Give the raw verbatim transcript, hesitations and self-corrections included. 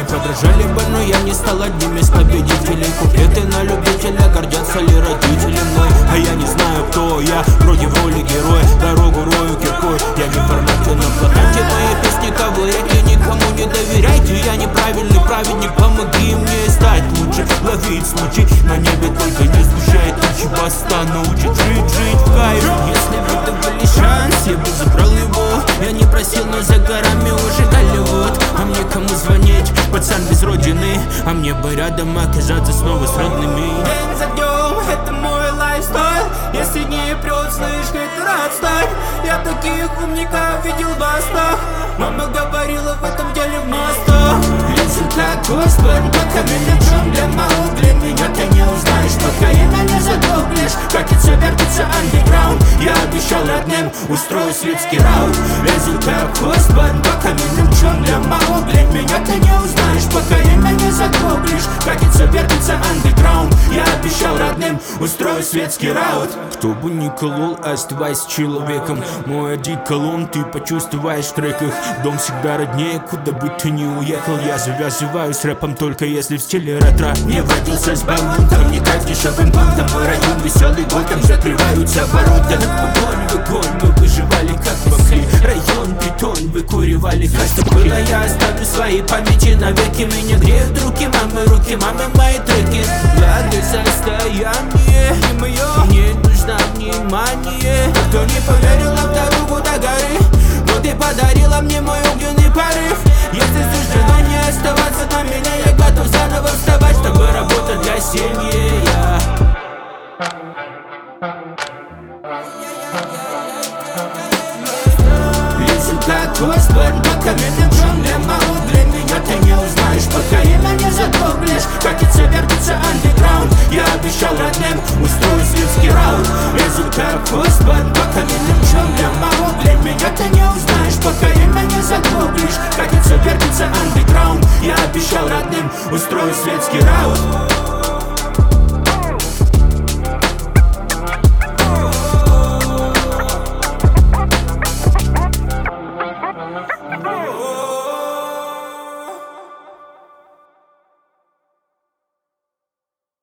Они подражали бы, но я не стал одним из победителей. Куплеты на любителя, гордятся ли родители мной? А я не знаю, кто я, вроде в роли героя. Дорогу рою киркой, я не в формате на плакате. Мои песни ковыряйте, никому не доверяйте. Я неправильный праведник, помоги мне стать лучше. Ловить случай, на небе только не сгущает тучи. Баста научит жить, жить в кайф. Если бы это были шанс, я бы забрал его. Я не просил, но за горами уже Голливуд. А мне кому звонить? Пацан без родины. А мне бы рядом оказаться снова с родными. День за днем, это мой лайфстайл. Если не прет, слышь, это отстань. Я таких умников видел в бастах. Мама говорила, в этом деле в мостах. Лезу как Господь, по каменным джунглям. А углем меня ты не узнаешь, пока имя не загуглишь. Катится, вертится андеграунд. Я обещал родным, устрою светский раунд. Лезу как Господь, по каменным джунглям. А углем меня ты не узнаешь, пока имя не загуглишь. Катится, вертится андеграунд. Я обещал родным, устрою светский раунд. Кто бы ни колол, оставайся человеком. Мой одеколон ты почувствуешь в треках. Дом всегда роднее, куда бы ты ни уехал. Я завязываю с рэпом только если в стиле ретро. Не водился с бамбунком, не как дешевым банком. Мой район веселый год, там закрываются ворота. Огонь в огонь, мы выживали как могли. Район бетон, выкуривали как что было. Я оставлю свои памяти навеки. Меня греют руки мамы, руки мамы мои треки. Ладно, состояние не мое, мне нужно внимание. кто не поверил в дорогу до горы, но ты подарила мне мой огненный порыв. Если суждено не оставаться на меня, я готов заново вставать, чтобы работать для семьи. Лезу как Господь, по каменным джунглям. А углем меня ты не узнаешь, пока имя не загуглишь. Катится, вертится андеграунд. Я обещал родным, устрою светский раунд. Лезу как Господь, по каменным джунглям. А углем меня ты не узнаешь, пока имя не загуглишь. Катится, вертится андеграунд. Я обещал родным, устрою светский раунд.